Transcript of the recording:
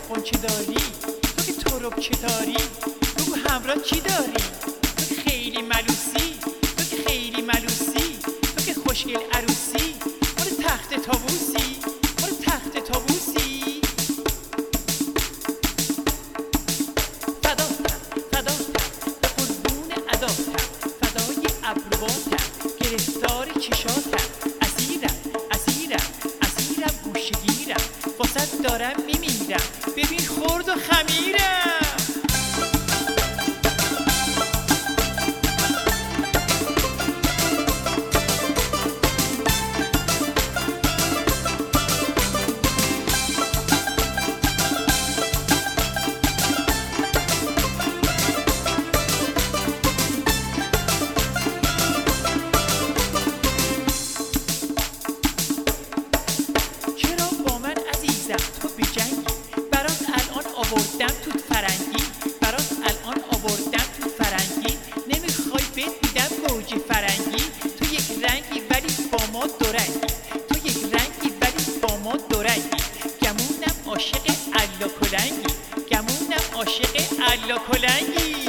قنچه داری، تو که ترک چه داری، بگو همراه کی داری، تو که خیلی ملوسی، تو که خیلی ملوسی، تو که خوشگل عروسی، مال تخت طاووسی، مال تخت طاووسی. فداتم فداتم به قربون عداتم، فدای ابرواتم گرفتار چشاتم، اسیرم اسیرم اسیرم گوشگیرم، واسه دارم میمیرم ببین خرد و خمیرم. تو بی جنگی برات الان آوردم تو فرنگی، برات الان آوردم تو فرنگی، نمیخوای بهت میدم گوجه فرنگی. تو یک رنگی ولی با ما دورنگی، تو یک رنگی ولی با ما دورنگی، گمونم عاشق الا کلنگی، گمونم عاشق الا کلنگی.